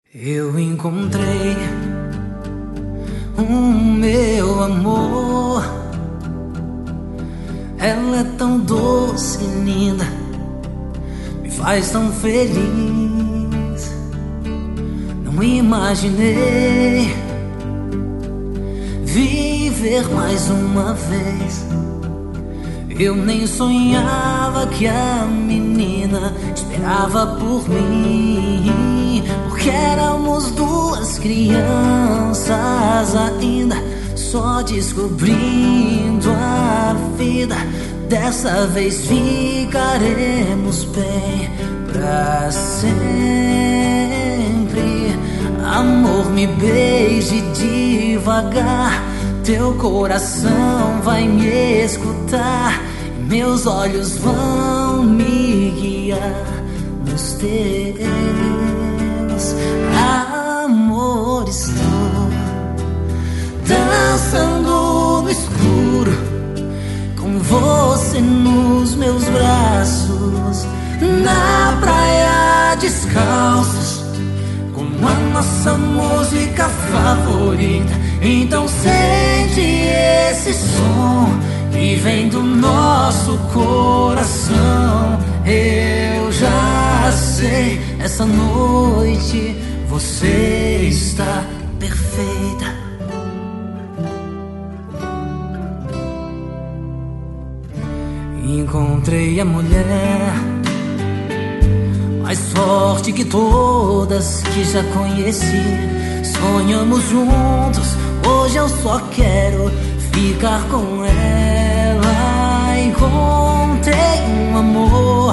Eu encontrei o meu amor. Ela é tão doce e linda, me faz tão feliz. Não imaginei viver mais uma vez. Eu nem sonhava que a menina esperava por mim, porque éramos duas crianças ainda, só descobrindo a vida. Dessa vez ficaremos bem pra sempre. Amor, me beije devagar, teu coração vai me escutar, meus olhos vão me guiar nos teus. Amor, estou dançando no escuro, com você nos meus braços, na praia descalços, com a nossa música favorita. Então sente esse som que vem do nosso coração. Eu já sei, essa noite você está perfeita. Encontrei a mulher mais forte que todas que já conheci. Sonhamos juntos, hoje eu só quero ficar com ela. Encontrei um amor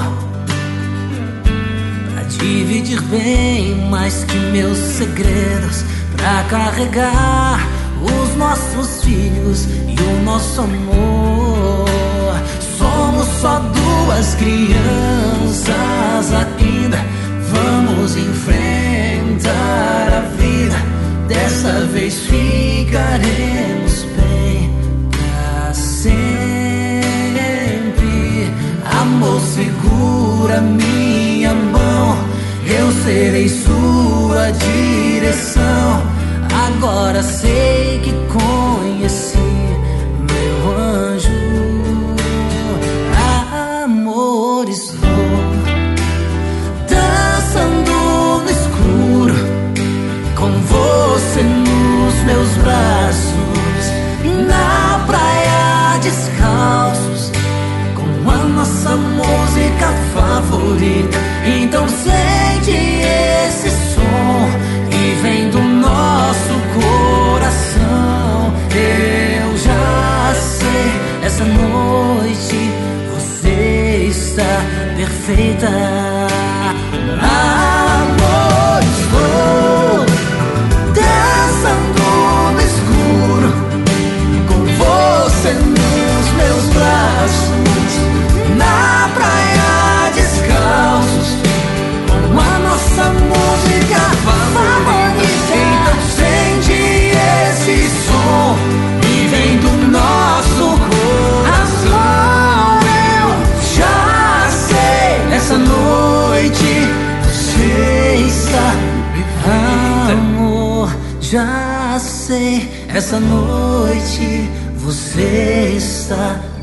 pra dividir bem mais que meus segredos, pra carregar os nossos filhos e o nosso amor. Somos só duas crianças ainda, vamos enfrentar a vida. Dessa vez ficaremos bem pra sempre. Amor, segura minha mão, eu serei sua direção. Agora sei que conheci meu anjo. Amor, estou dançando no escuro, com você nos meus braços, na praia descalços, com a nossa música favorita. Então sente esse som que vem do nosso coração. Eu já sei, essa noite você está perfeita. Amor, estou dançando no escuro, com você nos meus braços, na praia descalços, com a nossa música favorita. Então sente esse som que vem do nosso coração. Eu já sei, essa noite você está perfeita. Amor, já sei, essa noite você está